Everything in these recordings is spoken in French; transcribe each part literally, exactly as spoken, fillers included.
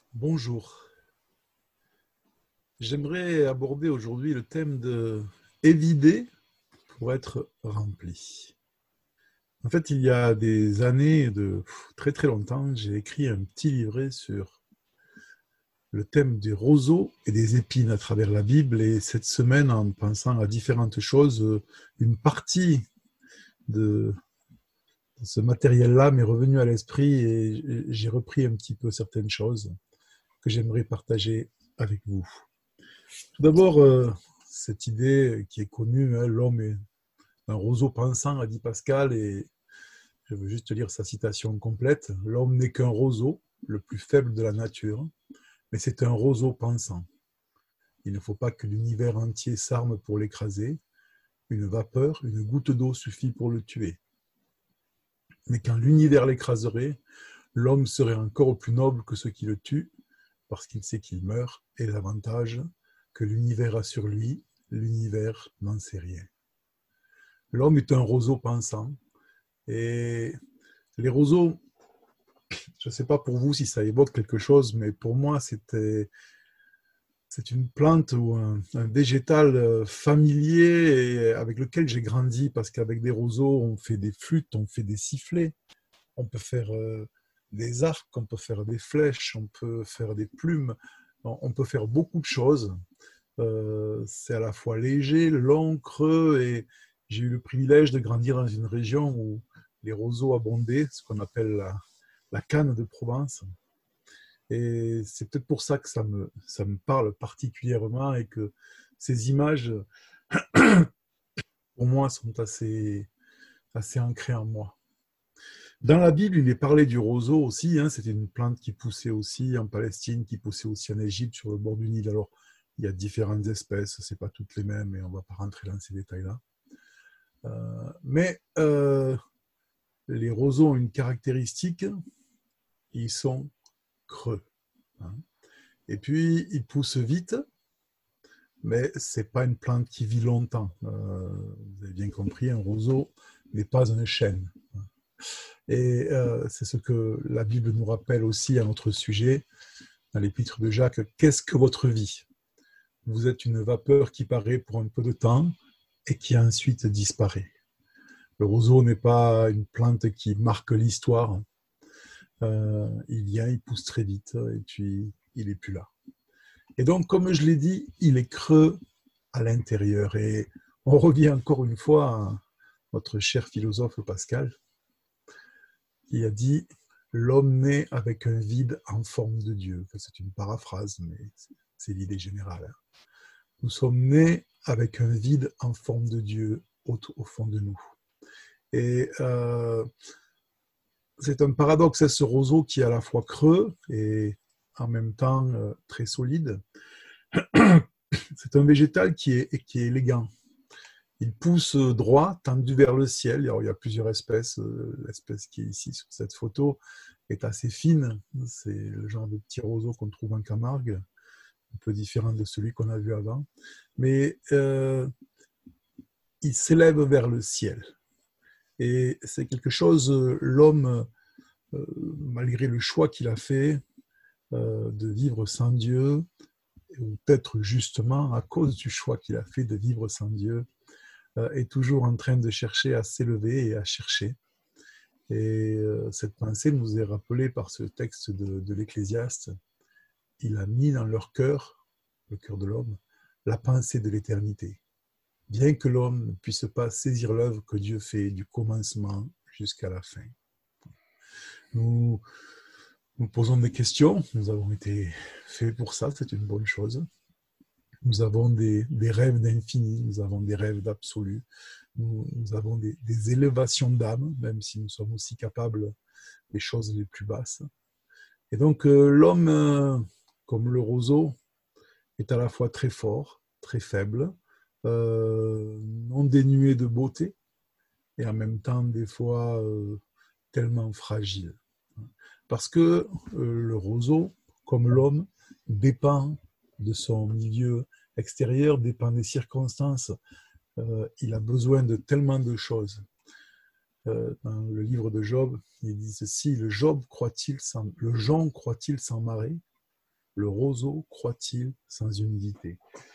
Bonjour. J'aimerais aborder aujourd'hui le thème de évider pour être rempli. En fait, il y a des années, de très très longtemps, j'ai écrit un petit livret sur le thème des roseaux et des épines à travers la Bible. Et cette semaine, en pensant à différentes choses, une partie de ce matériel-là m'est revenue à l'esprit et j'ai repris un petit peu certaines choses que j'aimerais partager avec vous. Tout d'abord, euh, cette idée qui est connue, hein, l'homme est un roseau pensant, a dit Pascal, et je veux juste lire sa citation complète. L'homme n'est qu'un roseau, le plus faible de la nature, mais c'est un roseau pensant. Il ne faut pas que l'univers entier s'arme pour l'écraser. Une vapeur, une goutte d'eau suffit pour le tuer. Mais quand l'univers l'écraserait, l'homme serait encore plus noble que ceux qui le tuent, parce qu'il sait qu'il meurt, et l'avantage que l'univers a sur lui, l'univers n'en sait rien. L'homme est un roseau pensant, et les roseaux, je ne sais pas pour vous si ça évoque quelque chose, mais pour moi, c'était, c'est une plante ou un, un végétal familier et avec lequel j'ai grandi, parce qu'avec des roseaux, on fait des flûtes, on fait des sifflets, on peut faire euh, des arcs, on peut faire des flèches, on peut faire des plumes, on peut faire beaucoup de choses. Euh, c'est à la fois léger, long, creux, et j'ai eu le privilège de grandir dans une région où les roseaux abondaient, ce qu'on appelle la, la canne de Provence. Et c'est peut-être pour ça que ça me, ça me parle particulièrement et que ces images, pour moi, sont assez, assez ancrées en moi. Dans la Bible, il est parlé du roseau aussi, hein, c'était une plante qui poussait aussi en Palestine, qui poussait aussi en Égypte, sur le bord du Nil. Alors, il y a différentes espèces, ce n'est pas toutes les mêmes, et on ne va pas rentrer dans ces détails-là. Euh, mais euh, les roseaux ont une caractéristique, ils sont creux, hein. Et puis, ils poussent vite, mais ce n'est pas une plante qui vit longtemps. Euh, vous avez bien compris, un roseau n'est pas un chêne. Et euh, c'est ce que la Bible nous rappelle aussi à notre sujet, dans l'épître de Jacques. Qu'est-ce que votre vie? Vous êtes une vapeur qui paraît pour un peu de temps et qui ensuite disparaît. Le roseau n'est pas une plante qui marque l'histoire. Euh, il vient, il pousse très vite et puis il n'est plus là. Et donc, comme je l'ai dit, il est creux à l'intérieur. Et on revient encore une fois à notre cher philosophe Pascal, qui a dit l'homme naît avec un vide en forme de Dieu. Enfin, c'est une paraphrase, mais c'est l'idée générale. Nous sommes nés avec un vide en forme de Dieu au, au fond de nous. Et euh, c'est un paradoxe, ce roseau qui est à la fois creux et en même temps euh, très solide. C'est un végétal qui est, qui est élégant. Il pousse droit, tendu vers le ciel. Alors, il y a plusieurs espèces. L'espèce qui est ici sur cette photo est assez fine. C'est le genre de petit roseau qu'on trouve en Camargue, un peu différent de celui qu'on a vu avant. Mais euh, il s'élève vers le ciel. Et c'est quelque chose, l'homme, euh, malgré le choix qu'il a fait euh, de vivre sans Dieu, ou peut-être justement à cause du choix qu'il a fait de vivre sans Dieu, euh, est toujours en train de chercher à s'élever et à chercher. Et euh, cette pensée nous est rappelée par ce texte de, de l'Ecclésiaste. Il a mis dans leur cœur, le cœur de l'homme, la pensée de l'éternité. Bien que l'homme ne puisse pas saisir l'œuvre que Dieu fait du commencement jusqu'à la fin. Nous nous posons des questions, nous avons été faits pour ça, c'est une bonne chose. Nous avons des, des rêves d'infini, nous avons des rêves d'absolu, nous, nous avons des, des élévations d'âme, même si nous sommes aussi capables des choses les plus basses. Et donc euh, l'homme, euh, comme le roseau, est à la fois très fort, très faible, euh, non dénué de beauté, et en même temps des fois euh, tellement fragile. Parce que euh, le roseau, comme l'homme, dépend de son milieu extérieur, dépend des circonstances. Euh, il a besoin de tellement de choses. Euh, dans le livre de Job, il dit ceci, le Job croit-il sans, le Jean croit-il sans marée? le roseau croît-il sans humidité?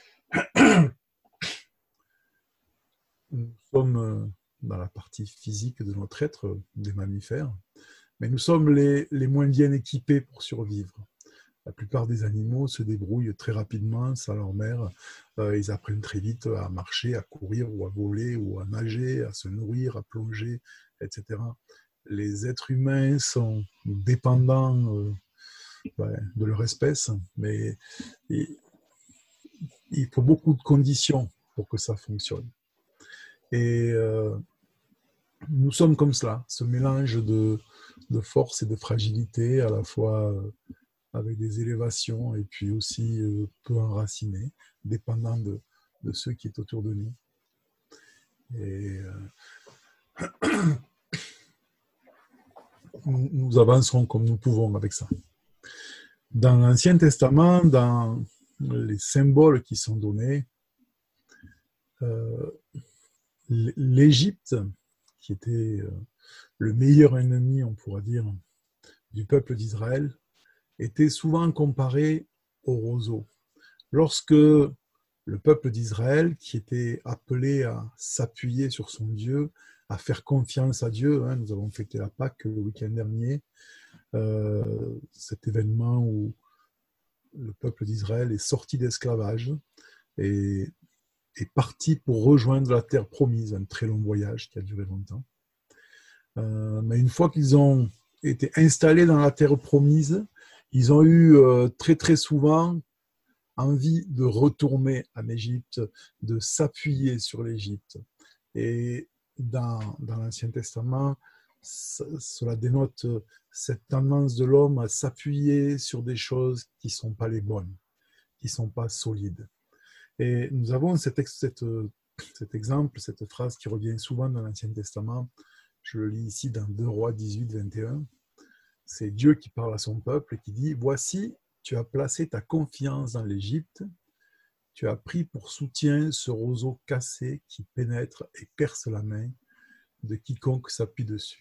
Nous sommes dans la partie physique de notre être, des mammifères, mais nous sommes les, les moins bien équipés pour survivre. La plupart des animaux se débrouillent très rapidement sans leur mère. Euh, ils apprennent très vite à marcher, à courir ou à voler ou à nager, à se nourrir, à plonger, et cetera. Les êtres humains sont dépendants euh, ouais, de leur espèce, mais il, il faut beaucoup de conditions pour que ça fonctionne. Et euh, nous sommes comme cela, ce mélange de, de force et de fragilité, à la fois euh, avec des élévations et puis aussi euh, peu enracinés, dépendant de, de ceux qui est autour de nous. Et euh, nous, nous avancerons comme nous pouvons avec ça. Dans l'Ancien Testament, dans les symboles qui sont donnés, euh, l'Égypte, qui était euh, le meilleur ennemi, on pourra dire, du peuple d'Israël, était souvent comparé au roseau. Lorsque le peuple d'Israël, qui était appelé à s'appuyer sur son Dieu, à faire confiance à Dieu, hein, nous avons fêté la Pâque le week-end dernier, euh, cet événement où le peuple d'Israël est sorti d'esclavage et est parti pour rejoindre la terre promise, un très long voyage qui a duré longtemps. Euh, mais une fois qu'ils ont été installés dans la terre promise, ils ont eu euh, très très souvent envie de retourner en Égypte, de s'appuyer sur l'Égypte. Et dans, dans l'Ancien Testament, cela dénote cette tendance de l'homme à s'appuyer sur des choses qui ne sont pas les bonnes, qui ne sont pas solides. Et nous avons cet, cette, cet exemple, cette phrase qui revient souvent dans l'Ancien Testament. Je le lis ici dans deux Rois dix-huit, vingt et un. C'est Dieu qui parle à son peuple et qui dit « Voici, tu as placé ta confiance dans l'Égypte, tu as pris pour soutien ce roseau cassé qui pénètre et perce la main de quiconque s'appuie dessus. »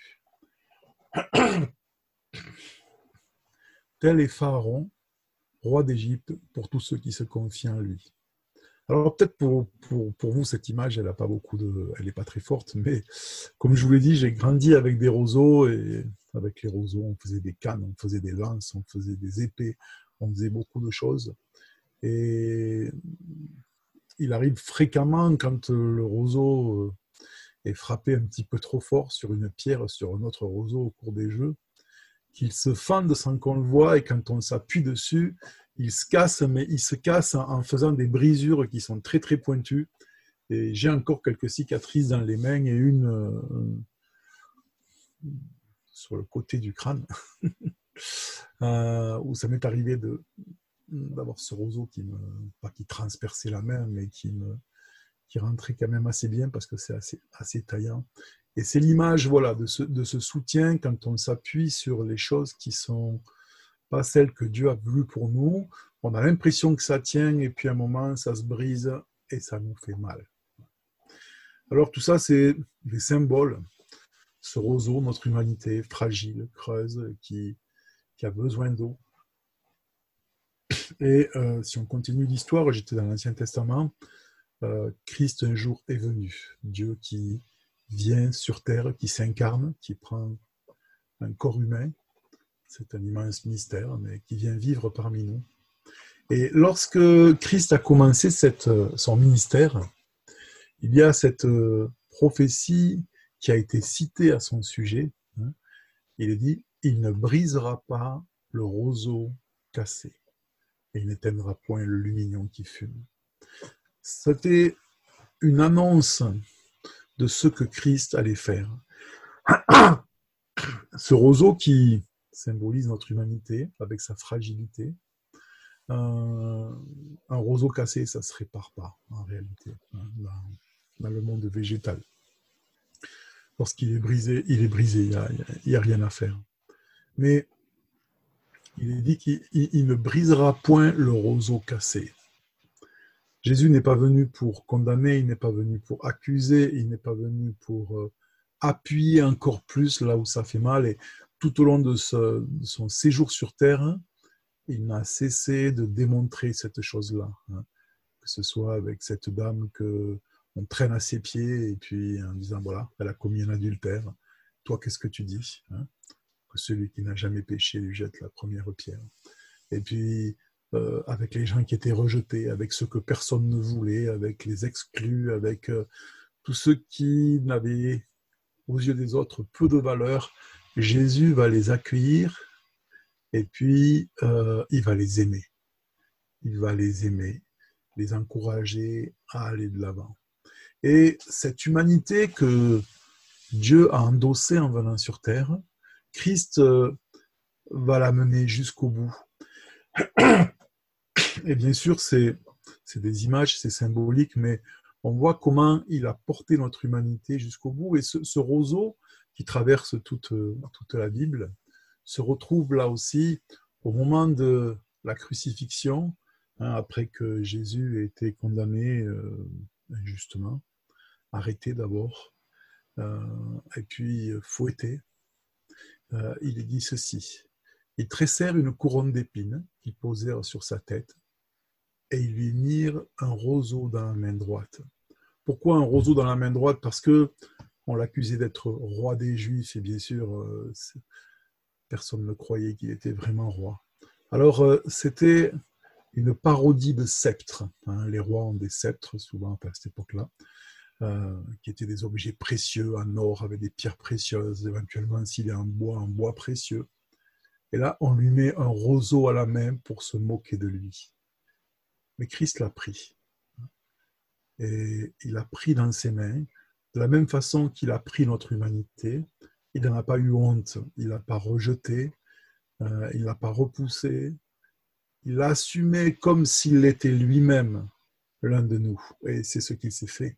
Tel est Pharaon, roi d'Égypte, pour tous ceux qui se confient en lui. Alors peut-être pour, pour, pour vous, cette image, elle n'a pas beaucoup de, elle n'est pas très forte, mais comme je vous l'ai dit, j'ai grandi avec des roseaux et avec les roseaux, on faisait des cannes, on faisait des lances, on faisait des épées, on faisait beaucoup de choses. Et il arrive fréquemment quand le roseau est frappé un petit peu trop fort sur une pierre, sur un autre roseau au cours des jeux, qu'il se fende sans qu'on le voie et quand on s'appuie dessus, il se casse, mais il se casse en faisant des brisures qui sont très très pointues. Et j'ai encore quelques cicatrices dans les mains et une euh, sur le côté du crâne, euh, où ça m'est arrivé de, d'avoir ce roseau qui me, pas qui transperçait la main, mais qui me, qui rentrait quand même assez bien parce que c'est assez, assez taillant. Et c'est l'image, voilà, de ce, de ce soutien quand on s'appuie sur les choses qui sont pas celles que Dieu a voulu pour nous. On a l'impression que ça tient et puis à un moment, ça se brise et ça nous fait mal. Alors tout ça, c'est des symboles. Ce roseau, notre humanité fragile, creuse, qui, qui a besoin d'eau. Et euh, si on continue l'histoire, j'étais dans l'Ancien Testament, euh, Christ un jour est venu. Dieu qui vient sur terre, qui s'incarne, qui prend un corps humain. C'est un immense mystère, mais qui vient vivre parmi nous. Et lorsque Christ a commencé cette, son ministère, il y a cette prophétie qui a été citée à son sujet. Il est dit « Il ne brisera pas le roseau cassé, et il n'éteindra point le lumignon qui fume. » C'était une annonce de ce que Christ allait faire. Ce roseau qui symbolise notre humanité avec sa fragilité. Euh, un roseau cassé, ça ne se répare pas en réalité, hein, dans, dans le monde végétal. Lorsqu'il est brisé, il est brisé, il n'y a, il a rien à faire. Mais il est dit qu'il il ne brisera point le roseau cassé. Jésus n'est pas venu pour condamner, il n'est pas venu pour accuser, il n'est pas venu pour euh, appuyer encore plus là où ça fait mal. Et tout au long de, ce, de son séjour sur terre, il n'a cessé de démontrer cette chose-là, hein, que ce soit avec cette dame que on traîne à ses pieds et puis en disant voilà, elle a commis un adultère. Toi, qu'est-ce que tu dis, hein? Que celui qui n'a jamais péché lui jette la première pierre. Et puis euh, avec les gens qui étaient rejetés, avec ceux que personne ne voulait, avec les exclus, avec euh, tous ceux qui n'avaient aux yeux des autres peu de valeur, Jésus va les accueillir et puis euh, il va les aimer. Il va les aimer, les encourager à aller de l'avant. Et cette humanité que Dieu a endossée en venant sur terre, Christ euh, va la mener jusqu'au bout. Et bien sûr, c'est, c'est des images, c'est symbolique, mais on voit comment il a porté notre humanité jusqu'au bout. Et ce, ce roseau qui traverse toute, toute la Bible se retrouve là aussi au moment de la crucifixion, hein, après que Jésus ait été condamné euh, injustement, arrêté d'abord, euh, et puis fouetté. Euh, il est dit ceci. Ils tressèrent une couronne d'épines qu'ils posèrent sur sa tête et ils lui mirent un roseau dans la main droite. Pourquoi un roseau dans la main droite? Parce que on l'accusait d'être roi des Juifs et bien sûr, euh, personne ne croyait qu'il était vraiment roi. Alors, euh, c'était une parodie de sceptre. Hein. Les rois ont des sceptres, souvent à cette époque-là, euh, qui étaient des objets précieux en or avec des pierres précieuses, éventuellement s'il est en bois, en bois précieux. Et là, on lui met un roseau à la main pour se moquer de lui. Mais Christ l'a pris. Et il l'a pris dans ses mains, de la même façon qu'il a pris notre humanité. Il n'en a pas eu honte, il ne l'a pas rejeté, euh, il ne l'a pas repoussé. Il l'a assumé comme s'il était lui-même l'un de nous. Et c'est ce qu'il s'est fait.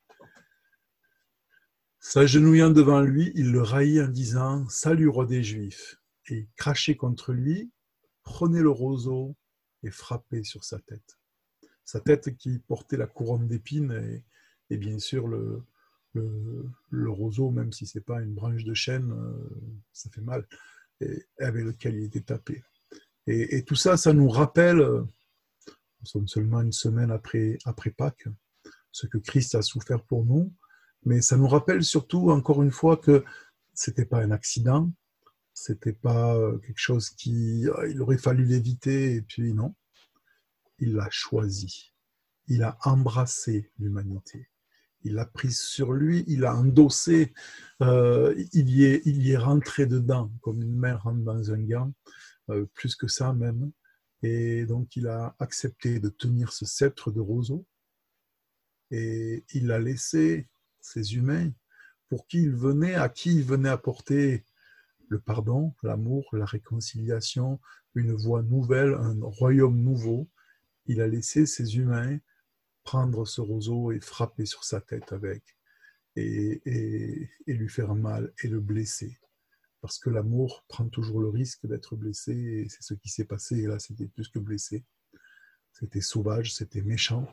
S'agenouillant devant lui, il le raillit en disant « Salut, roi des Juifs !» Et il crachait contre lui, prenait le roseau et frappait sur sa tête. Sa tête qui portait la couronne d'épines et, et bien sûr le, le, le roseau, même si ce n'est pas une branche de chêne, euh, ça fait mal, et avec lequel il était tapé. Et, et tout ça, ça nous rappelle, nous sommes seulement une semaine après, après Pâques, ce que Christ a souffert pour nous, mais ça nous rappelle surtout, encore une fois, que ce n'était pas un accident, ce n'était pas quelque chose qui, il aurait fallu l'éviter, et puis non, il l'a choisi. Il a embrassé l'humanité. Il l'a prise sur lui, il a endossé, euh, il, y est, il y est rentré dedans, comme une mère rentre dans un gant, euh, plus que ça même. Et donc, il a accepté de tenir ce sceptre de roseau et il a laissé ces humains pour qui il venait, à qui il venait apporter le pardon, l'amour, la réconciliation, une voie nouvelle, un royaume nouveau. Il a laissé ces humains prendre ce roseau et frapper sur sa tête avec, et, et, et lui faire mal et le blesser. Parce que l'amour prend toujours le risque d'être blessé, et c'est ce qui s'est passé, et là c'était plus que blessé. C'était sauvage, c'était méchant.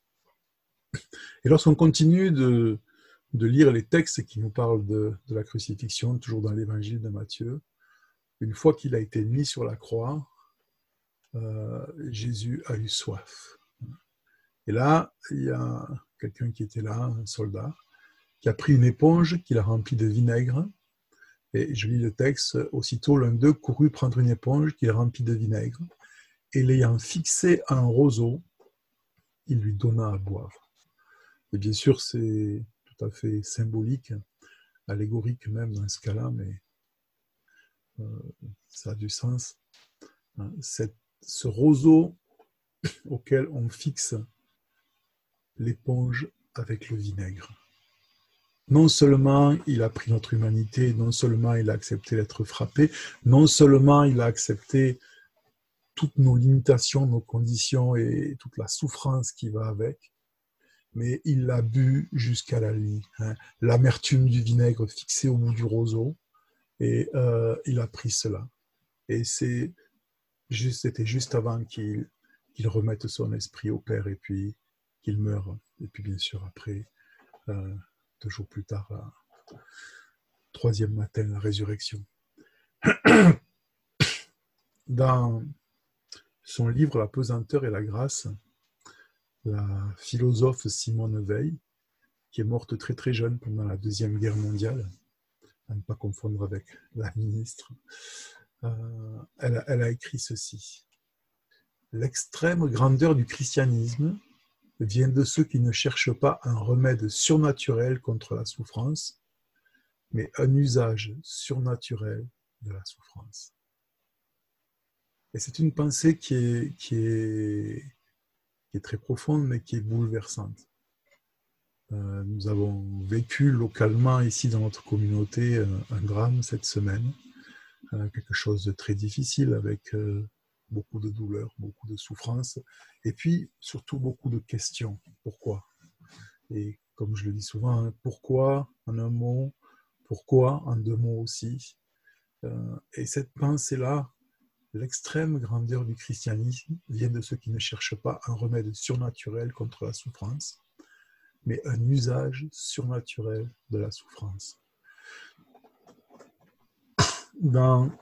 Et lorsqu'on continue de, de lire les textes qui nous parlent de, de la crucifixion, toujours dans l'évangile de Matthieu, une fois qu'il a été mis sur la croix, euh, Jésus a eu soif. Et là, il y a quelqu'un qui était là, un soldat, qui a pris une éponge, qui l'a remplie de vinaigre. Et je lis le texte, aussitôt l'un d'eux courut prendre une éponge qu'il remplit de vinaigre, et l'ayant fixé à un roseau, il lui donna à boire. Et bien sûr, c'est tout à fait symbolique, allégorique même dans ce cas-là, mais euh, ça a du sens. Cette, ce roseau auquel on fixe l'éponge avec le vinaigre. Non seulement il a pris notre humanité, non seulement il a accepté d'être frappé, non seulement il a accepté toutes nos limitations, nos conditions et toute la souffrance qui va avec, mais il l'a bu jusqu'à la lie. Hein. L'amertume du vinaigre fixé au bout du roseau, et euh, il a pris cela. Et c'est juste, c'était juste avant qu'il, qu'il remette son esprit au Père et puis qu'il meure. Et puis bien sûr après, euh, deux jours plus tard, la troisième matin, la résurrection. Dans son livre La pesanteur et la grâce, la philosophe Simone Veil, qui est morte très très jeune pendant la Deuxième Guerre mondiale, à ne pas confondre avec la ministre, euh, elle, a, elle a écrit ceci. L'extrême grandeur du christianisme vient de ceux qui ne cherchent pas un remède surnaturel contre la souffrance, mais un usage surnaturel de la souffrance. Et c'est une pensée qui est, qui est, qui est très profonde, mais qui est bouleversante. Euh, nous avons vécu localement, ici dans notre communauté, euh, un drame cette semaine, euh, quelque chose de très difficile avec euh, beaucoup de douleurs, beaucoup de souffrances, et puis surtout beaucoup de questions. Pourquoi ? Et comme je le dis souvent, hein, pourquoi en un mot, pourquoi en deux mots aussi. Euh, et cette pensée-là, l'extrême grandeur du christianisme vient de ceux qui ne cherchent pas un remède surnaturel contre la souffrance, mais un usage surnaturel de la souffrance. Dans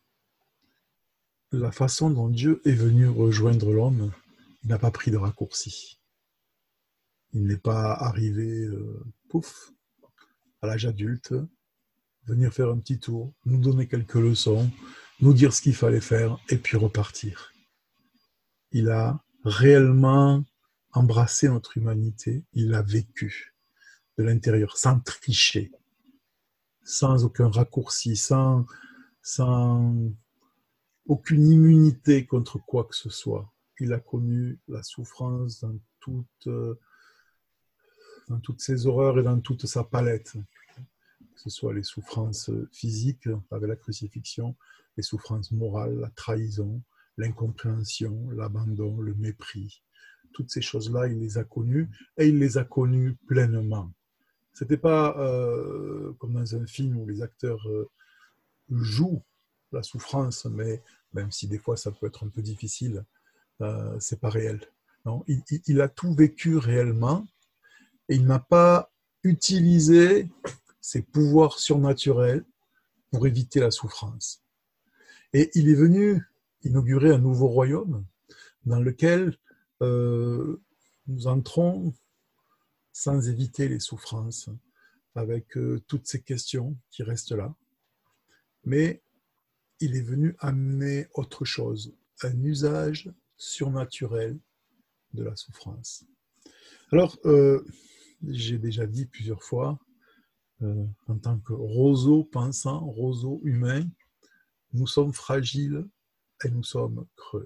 la façon dont Dieu est venu rejoindre l'homme, il n'a pas pris de raccourci. Il n'est pas arrivé, euh, pouf, à l'âge adulte, venir faire un petit tour, nous donner quelques leçons, nous dire ce qu'il fallait faire, et puis repartir. Il a réellement embrassé notre humanité, il l'a vécu de l'intérieur, sans tricher, sans aucun raccourci, sans, sans aucune immunité contre quoi que ce soit. Il a connu la souffrance dans, toute, dans toutes ses horreurs et dans toute sa palette, que ce soit les souffrances physiques avec la crucifixion, les souffrances morales, la trahison, l'incompréhension, l'abandon, le mépris. Toutes ces choses-là, il les a connues et il les a connues pleinement. Ce n'était pas euh, comme dans un film où les acteurs euh, jouent la souffrance, mais même si des fois ça peut être un peu difficile, euh, c'est pas réel. Non, il, il, il a tout vécu réellement et il n'a pas utilisé ses pouvoirs surnaturels pour éviter la souffrance. Et il est venu inaugurer un nouveau royaume dans lequel euh, nous entrons sans éviter les souffrances, avec euh, toutes ces questions qui restent là. Mais il est venu amener autre chose, un usage surnaturel de la souffrance. Alors, euh, j'ai déjà dit plusieurs fois, euh, en tant que roseau pensant, roseau humain, nous sommes fragiles et nous sommes creux.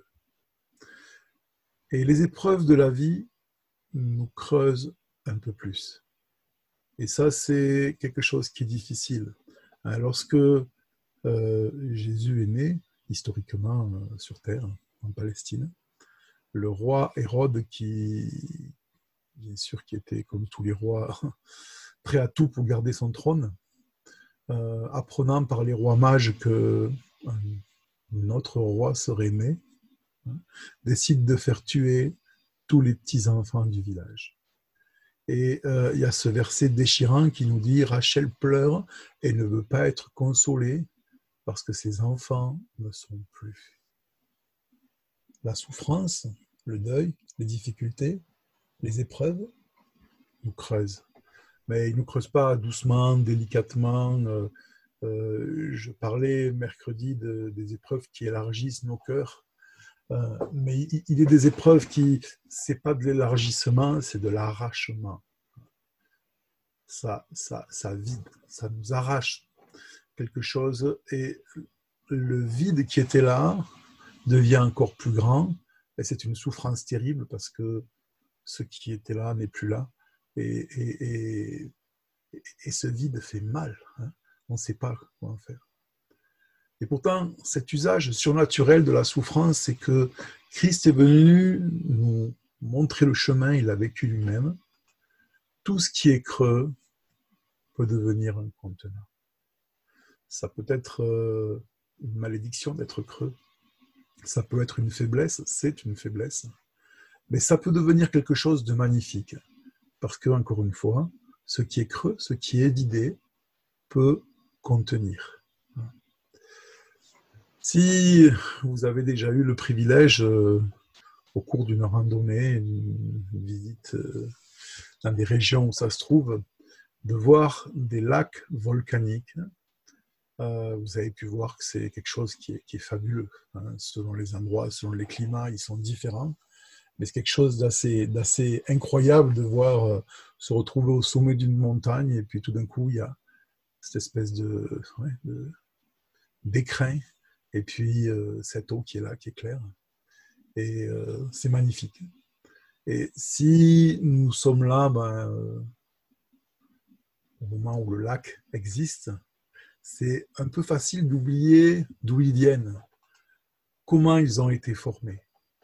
Et les épreuves de la vie nous creusent un peu plus. Et ça, c'est quelque chose qui est difficile. Lorsque euh, Jésus est né, historiquement euh, sur Terre, en Palestine, le roi Hérode, qui, bien sûr, qui était comme tous les rois, prêt à tout pour garder son trône, euh, apprenant par les rois mages que un autre roi serait né, hein, décide de faire tuer tous les petits-enfants du village. Et euh, il y a ce verset déchirant qui nous dit « Rachel pleure et ne veut pas être consolée parce que ses enfants ne sont plus. » La souffrance, le deuil, les difficultés, les épreuves nous creusent. Mais ils ne nous creusent pas doucement, délicatement. Euh, euh, je parlais mercredi de, des épreuves qui élargissent nos cœurs. Euh, mais il, il est des épreuves qui, c'est pas de l'élargissement, c'est de l'arrachement. Ça, ça, ça vide, ça nous arrache quelque chose et le vide qui était là devient encore plus grand et c'est une souffrance terrible parce que ce qui était là n'est plus là et, et, et, et ce vide fait mal, hein. On ne sait pas quoi en faire. Et pourtant, cet usage surnaturel de la souffrance, c'est que Christ est venu nous montrer le chemin, il l'a vécu lui-même. Tout ce qui est creux peut devenir un contenant. Ça peut être une malédiction d'être creux. Ça peut être une faiblesse, c'est une faiblesse. Mais ça peut devenir quelque chose de magnifique. Parce que, encore une fois, ce qui est creux, ce qui est vidé, peut contenir. Si vous avez déjà eu le privilège, euh, au cours d'une randonnée, une, une visite euh, dans des régions où ça se trouve, de voir des lacs volcaniques, euh, vous avez pu voir que c'est quelque chose qui est, qui est fabuleux. Hein. Selon les endroits, selon les climats, ils sont différents. Mais c'est quelque chose d'assez, d'assez incroyable de voir euh, se retrouver au sommet d'une montagne et puis tout d'un coup, il y a cette espèce de, ouais, de d'écrin et puis euh, cette eau qui est là, qui est claire. Et euh, c'est magnifique. Et si nous sommes là, ben, euh, au moment où le lac existe, c'est un peu facile d'oublier d'où ils viennent, comment ils ont été formés.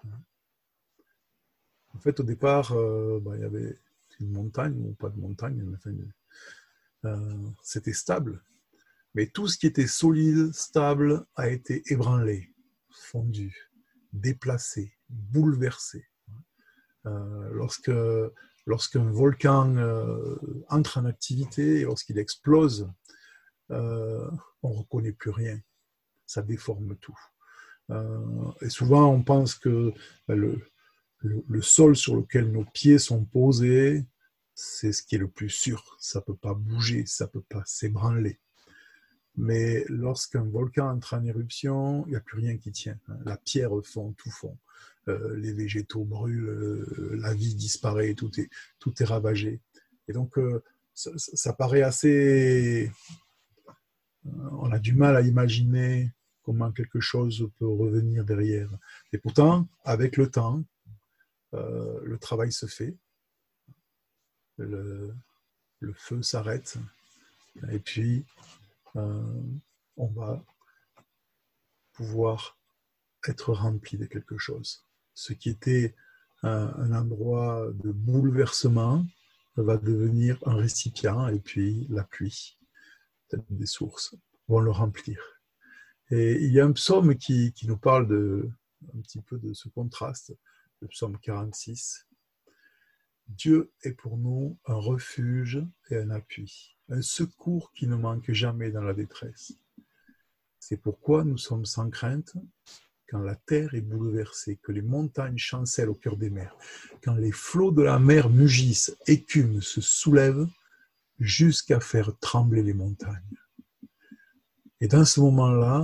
En fait, au départ, euh, ben, il y avait une montagne, ou pas de montagne, mais enfin, euh, c'était stable. Mais tout ce qui était solide, stable, a été ébranlé, fondu, déplacé, bouleversé. Euh, lorsque, lorsqu'un volcan euh, entre en activité, lorsqu'il explose, euh, on ne reconnaît plus rien. Ça déforme tout. Euh, et souvent, on pense que ben, le, le, le sol sur lequel nos pieds sont posés, c'est ce qui est le plus sûr. Ça ne peut pas bouger, ça ne peut pas s'ébranler. Mais lorsqu'un volcan entre en éruption, il n'y a plus rien qui tient. La pierre fond, tout fond. Euh, les végétaux brûlent, euh, la vie disparaît, tout est, tout est ravagé. Et donc, euh, ça, ça, paraît assez... On a du mal à imaginer comment quelque chose peut revenir derrière. Et pourtant, avec le temps, euh, le travail se fait, le, le feu s'arrête, et puis euh, on va pouvoir être rempli de quelque chose. Ce qui était un, un endroit de bouleversement va devenir un récipient, et puis la pluie, des sources, vont le remplir. Et il y a un psaume qui, qui nous parle de, un petit peu de ce contraste, le psaume quarante-six. Dieu est pour nous un refuge et un appui, un secours qui ne manque jamais dans la détresse. C'est pourquoi nous sommes sans crainte quand la terre est bouleversée, que les montagnes chancellent au cœur des mers, quand les flots de la mer mugissent, écument, se soulèvent, jusqu'à faire trembler les montagnes. Et dans ce moment-là,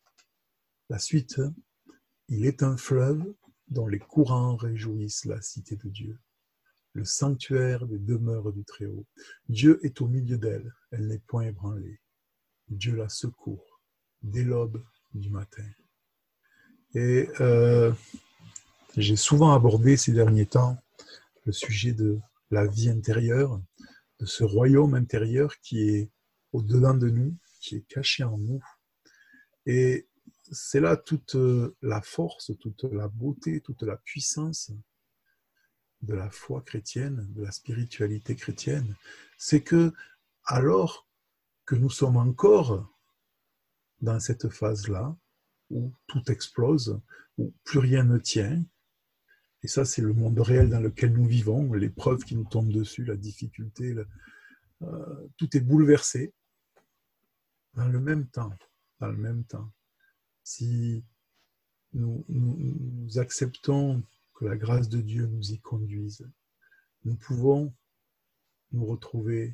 la suite, il est un fleuve dont les courants réjouissent la cité de Dieu, le sanctuaire des demeures du Très-Haut. Dieu est au milieu d'elle, elle n'est point ébranlée. Dieu la secourt dès l'aube du matin. Et euh, j'ai souvent abordé ces derniers temps le sujet de la vie intérieure, de ce royaume intérieur qui est au-dedans de nous, qui est caché en nous. Et c'est là toute la force, toute la beauté, toute la puissance de la foi chrétienne, de la spiritualité chrétienne. C'est que, alors que nous sommes encore dans cette phase-là, où tout explose, où plus rien ne tient, et ça, c'est le monde réel dans lequel nous vivons, l'épreuve qui nous tombe dessus, la difficulté, le, euh, tout est bouleversé. Dans le même temps, dans le même temps, si nous, nous, nous acceptons que la grâce de Dieu nous y conduise, nous pouvons nous retrouver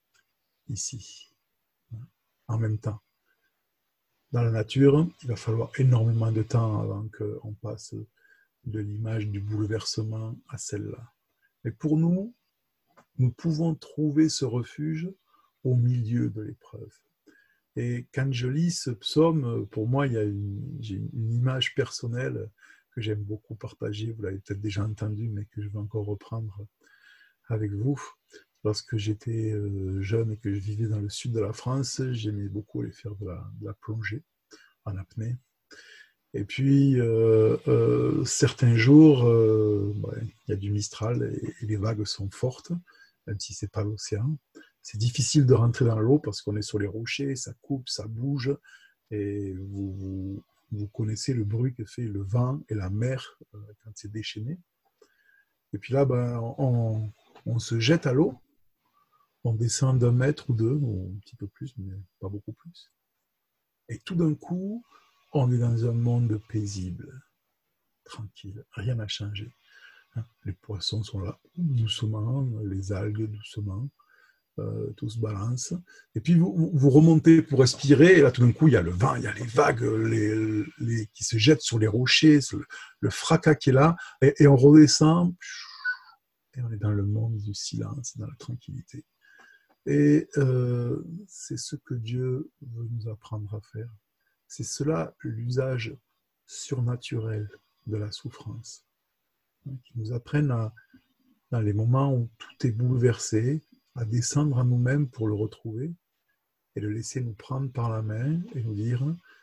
ici, en même temps. Dans la nature, il va falloir énormément de temps avant qu'on passe de l'image du bouleversement à celle-là. Mais pour nous, nous pouvons trouver ce refuge au milieu de l'épreuve. Et quand je lis ce psaume, pour moi, il y a une, j'ai une image personnelle que j'aime beaucoup partager. Vous l'avez peut-être déjà entendu, mais que je vais encore reprendre avec vous. Lorsque j'étais jeune et que je vivais dans le sud de la France, j'aimais beaucoup aller faire de la, de la plongée en apnée. Et puis, euh, euh, certains jours, euh, ouais, il y a du Mistral et, et les vagues sont fortes, même si ce n'est pas l'océan. C'est difficile de rentrer dans l'eau parce qu'on est sur les rochers, ça coupe, ça bouge. Et vous, vous, vous connaissez le bruit que fait le vent et la mer euh, quand c'est déchaîné. Et puis là, ben, on, on se jette à l'eau. On descend d'un mètre ou deux, ou un petit peu plus, mais pas beaucoup plus. Et tout d'un coup, on est dans un monde paisible, tranquille, rien n'a changé. Les poissons sont là doucement, les algues doucement, euh, tout se balance. Et puis vous, vous remontez pour respirer, et là tout d'un coup il y a le vent, il y a les vagues les, les, qui se jettent sur les rochers, sur le, le fracas qui est là, et, et on redescend, et on est dans le monde du silence, dans la tranquillité. Et euh, c'est ce que Dieu veut nous apprendre à faire. C'est cela l'usage surnaturel de la souffrance, qui nous apprenne à, dans les moments où tout est bouleversé, à descendre à nous-mêmes pour le retrouver et le laisser nous prendre par la main et nous dire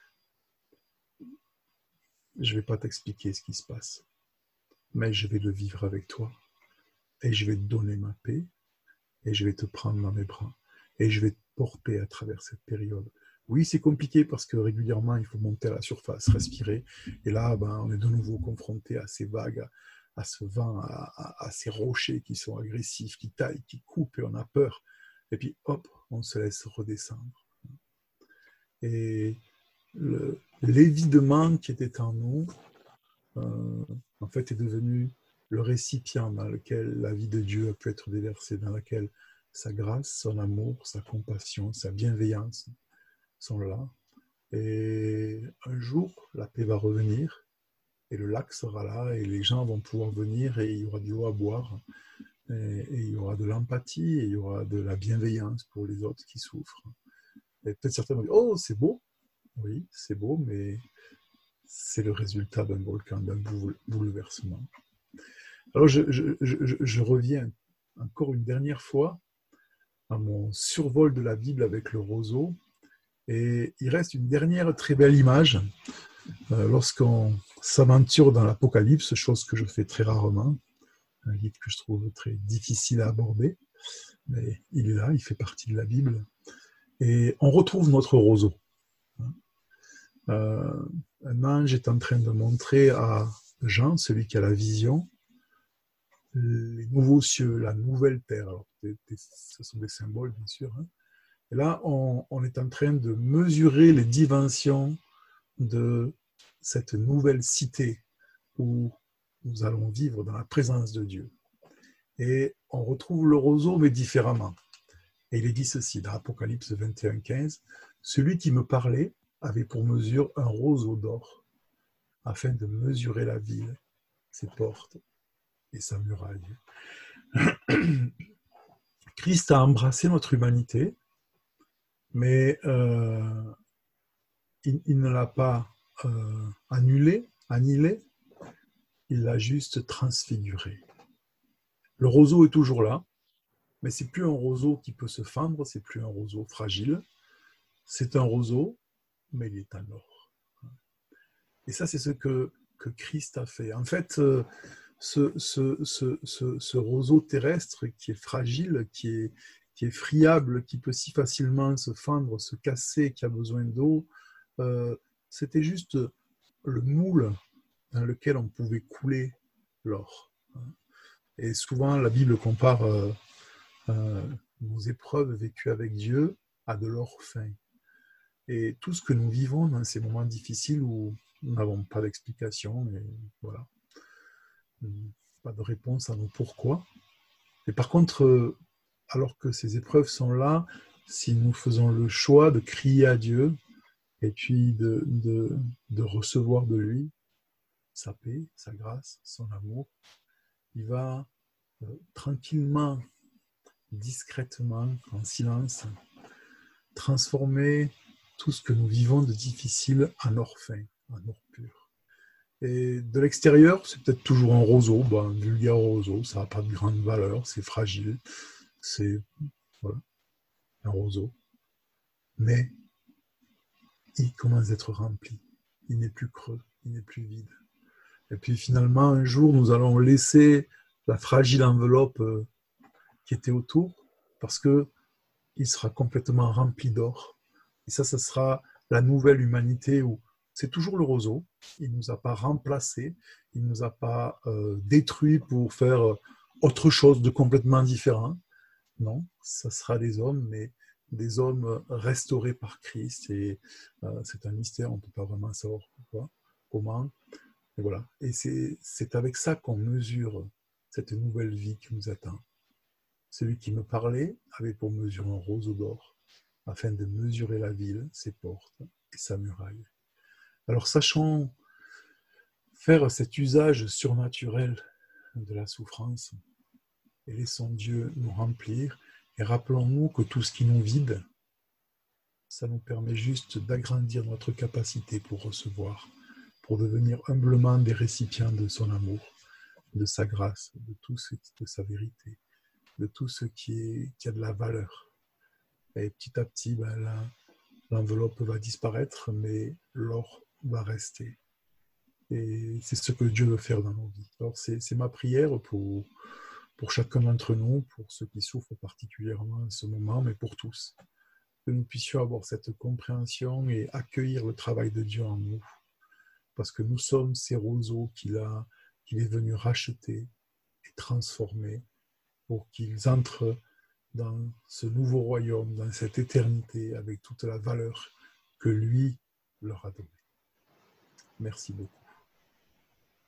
« Je ne vais pas t'expliquer ce qui se passe, mais je vais le vivre avec toi et je vais te donner ma paix et je vais te prendre dans mes bras et je vais te porter à travers cette période. » Oui, c'est compliqué parce que régulièrement, il faut monter à la surface, respirer. Et là, ben, on est de nouveau confronté à ces vagues, à, à ce vent, à, à, à ces rochers qui sont agressifs, qui taillent, qui coupent, et on a peur. Et puis, hop, on se laisse redescendre. Et le, l'évidement qui était en nous, euh, en fait, est devenu le récipient dans lequel la vie de Dieu a pu être déversée, dans lequel sa grâce, son amour, sa compassion, sa bienveillance sont là. Et un jour, la paix va revenir et le lac sera là et les gens vont pouvoir venir et il y aura de l'eau à boire et, et il y aura de l'empathie et il y aura de la bienveillance pour les autres qui souffrent. Et peut-être certains vont dire « Oh, c'est beau !» Oui, c'est beau, mais c'est le résultat d'un volcan, d'un bouleversement. Alors, je, je, je, je reviens encore une dernière fois à mon survol de la Bible avec le roseau. Et il reste une dernière très belle image euh, lorsqu'on s'aventure dans l'Apocalypse, chose que je fais très rarement, un livre que je trouve très difficile à aborder, mais il est là, il fait partie de la Bible. Et on retrouve notre roseau. Euh, un ange est en train de montrer à Jean, celui qui a la vision, les nouveaux cieux, la nouvelle terre. Alors, ce sont des symboles, bien sûr, hein. Et là, on, on est en train de mesurer les dimensions de cette nouvelle cité où nous allons vivre dans la présence de Dieu. Et on retrouve le roseau, mais différemment. Et il est dit ceci, dans Apocalypse vingt et un, quinze, « Celui qui me parlait avait pour mesure un roseau d'or, afin de mesurer la ville, ses portes et sa muraille. » Christ a embrassé notre humanité, mais euh, il, il ne l'a pas euh, annulé, annihilé, il l'a juste transfiguré. Le roseau est toujours là, mais c'est plus un roseau qui peut se fendre, c'est plus un roseau fragile, c'est un roseau, mais il est en or. Et ça, c'est ce que, que Christ a fait. En fait, euh, ce, ce, ce, ce, ce roseau terrestre qui est fragile, qui est, qui est friable, qui peut si facilement se fendre, se casser, qui a besoin d'eau, euh, c'était juste le moule dans lequel on pouvait couler l'or. Et souvent, la Bible compare euh, euh, nos épreuves vécues avec Dieu à de l'or fin. Et tout ce que nous vivons dans ces moments difficiles où nous n'avons pas d'explication, et voilà, pas de réponse à nos pourquoi. Et par contre, alors que ces épreuves sont là, si nous faisons le choix de crier à Dieu et puis de, de, de recevoir de lui sa paix, sa grâce, son amour, il va euh, tranquillement, discrètement, en silence, transformer tout ce que nous vivons de difficile en or fin, en or pur. Et de l'extérieur, c'est peut-être toujours un roseau, bah, un vulgaire roseau, ça n'a pas de grande valeur, c'est fragile, c'est voilà, un roseau. Mais il commence à être rempli, il n'est plus creux, il n'est plus vide. Et puis finalement, un jour, nous allons laisser la fragile enveloppe euh, qui était autour, parce qu'il sera complètement rempli d'or. Et ça, ce sera la nouvelle humanité où c'est toujours le roseau, il ne nous a pas remplacés, il ne nous a pas euh, détruits pour faire autre chose de complètement différent. Non, ça sera des hommes, mais des hommes restaurés par Christ. Et euh, c'est un mystère, on ne peut pas vraiment savoir pourquoi, comment. Et voilà. Et c'est, c'est avec ça qu'on mesure cette nouvelle vie qui nous attend. Celui qui me parlait avait pour mesure un roseau d'or, afin de mesurer la ville, ses portes et sa muraille. Alors sachons faire cet usage surnaturel de la souffrance et laissons Dieu nous remplir et rappelons-nous que tout ce qui nous vide, ça nous permet juste d'agrandir notre capacité pour recevoir, pour devenir humblement des récipients de son amour, de sa grâce, de tout ce, de sa vérité, de tout ce qui, est, qui a de la valeur. Et petit à petit, ben là, l'enveloppe va disparaître, mais l'or va rester. Et c'est ce que Dieu veut faire dans nos vies. Alors c'est, c'est ma prière pour, pour chacun d'entre nous, pour ceux qui souffrent particulièrement en ce moment, mais pour tous. Que nous puissions avoir cette compréhension et accueillir le travail de Dieu en nous. Parce que nous sommes ces roseaux qu'il a, qu'il est venu racheter et transformer pour qu'ils entrent dans ce nouveau royaume, dans cette éternité, avec toute la valeur que lui leur a donnée. Merci beaucoup.